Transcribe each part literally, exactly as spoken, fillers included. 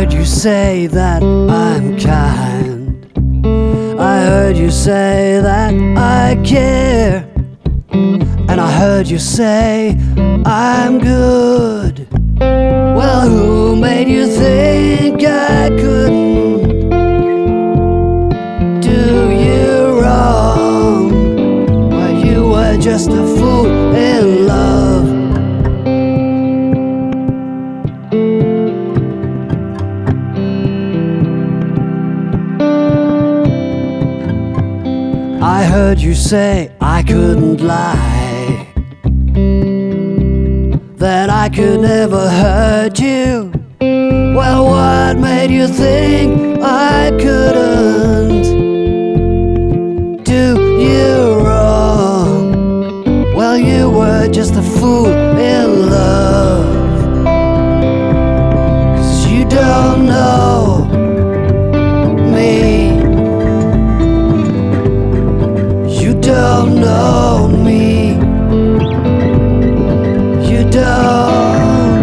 heard you say that I'm kind. I heard you say that I care. And I heard you say I'm good. Well, who made you think I couldn't do you wrong? Well, you were just a fool in love. I heard you say I couldn't lie, that I could never hurt you. Well, what made you think I couldn't do you wrong? Well, you were just a fool in love. 'Cause you don't know me. You don't know me. You don't.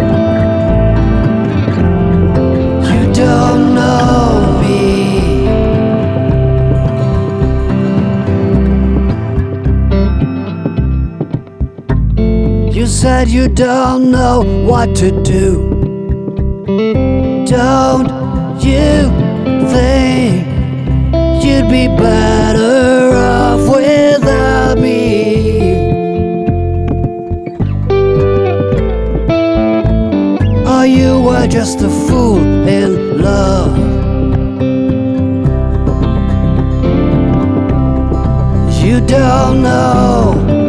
You don't know me. You said you don't know what to do. Don't you think you'd be better off without me? Oh, you were just a fool in love. You don't know.